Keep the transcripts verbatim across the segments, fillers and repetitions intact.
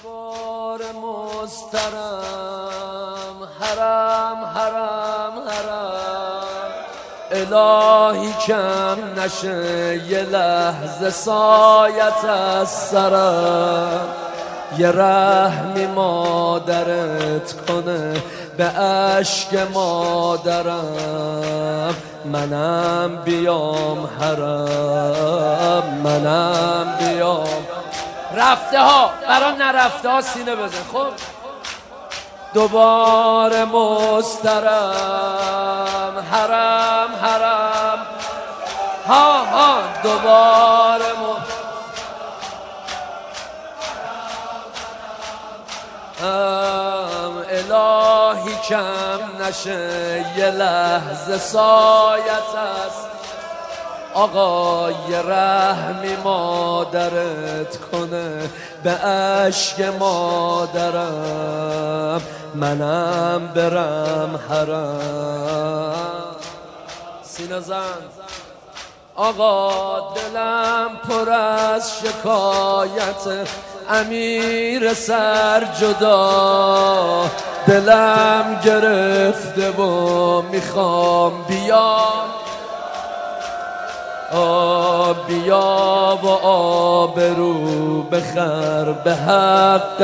دوبار مسترم حرم حرم حرم الهی کم نشه یه لحظه سایت از سرم، یه رحمی مادرت کنه به اشک مادرم، منم بیام حرم، منم بیام. رفته ها برا نرفته ها سینه بزن. خب دوباره مسترم حرم حرم ها ها دوباره مسترم الهی کم نشه یه لحظه سایت است، آقا یه رحمی مادرت کنه به اشک مادرم، منم برم حرم. سینه زن آقا دلم پر از شکایت امیر سر جدا، دلم گرفته و میخوام بیام، آب بیا و آبرو بخر به حق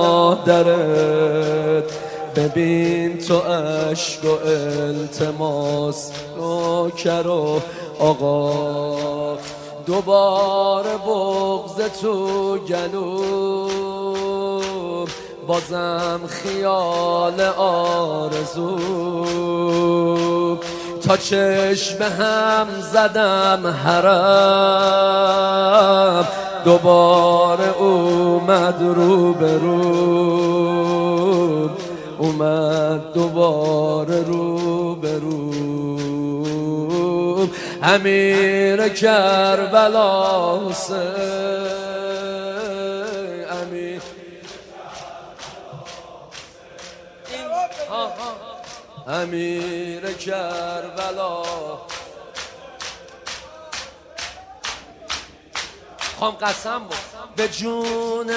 مادرت، ببین تو عشق و التماس نوکر و آقا، دوباره بغض تو گلوم، بازم خیال آرزو، تا چشم هم زدم حرم، دوباره اومد رو به رو، اومد دوباره رو به رو. امیر کربلا حسین، امیر امیر کربلا، خواهم قسم بود به جون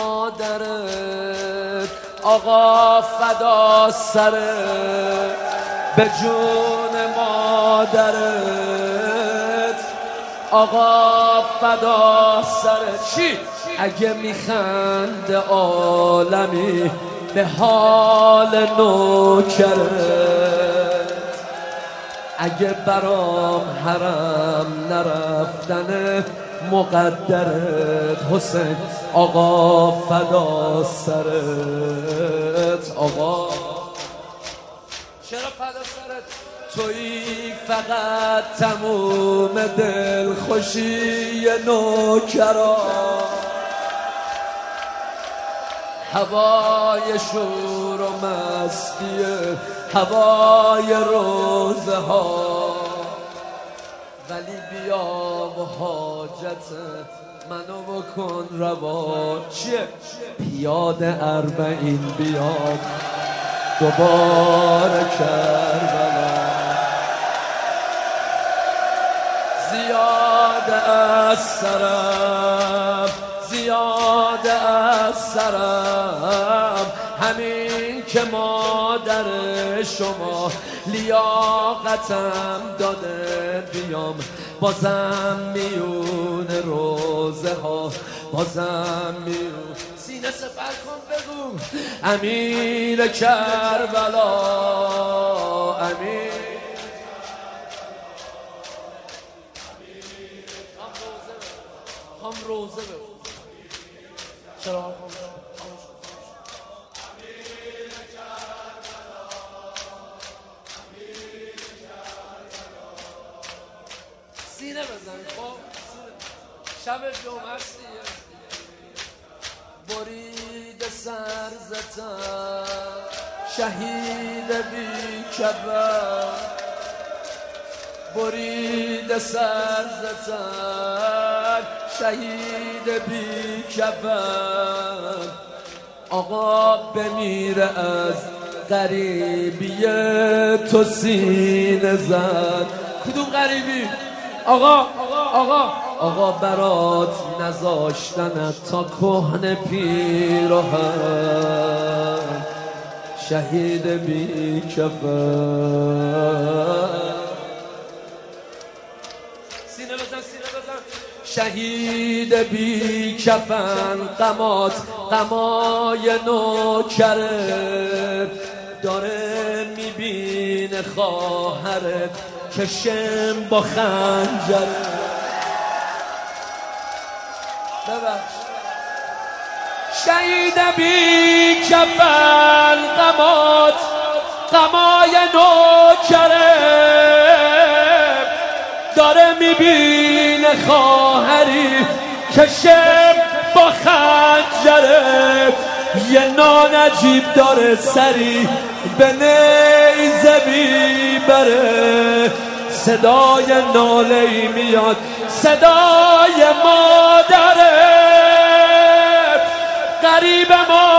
مادرت، آقا فدا سرت، به جون مادرت، آقا فدا سرت. چی؟ اگه میخنده عالمی به حال نوکرت، اگه برام حرم نرفتن مقدرت، حسین آقا فدا سرت، آقا چرا فدا سرت؟ تویی فقط تموم دل خوشی نوکران، هوای شور و مستی هوای روزه ها، ولی بیا و حاجت منو بکن روا. چیه؟ پیاده اربعین بیاد دوباره کربلا، زیاده از سرم زیاده از سرم، همین که مادر شما لیاقتم داده بیام، بازم میون روزه ها، بازم میون. سینه سپر کن بگو امیر کربلا، امیر هم روزه بگو چرا هم سینه بزن. خب شب جمعه سیه برید سر زتن، شهید بی کبر، برید سر زتن، شهید بی کبر، آقا بمیره از غریبی تو سینه زد. کدوم غریبی؟ آقا آقا آقا آقا برات نذاشتنت تا کهنه پیراهن شهید بی کفن سینه بزن سینه بزن شهید بی کفن غمات غمای نوکرت داره میبینه خواهرت کشم با خنجرت ببخش شهید بی کفن غمات غمای نوکرت داره میبینه خواهری کشم با خنجره یه نانجیب داره سری به نیزه میبره صدای ناله‌ای میاد صدای مادره غریب ما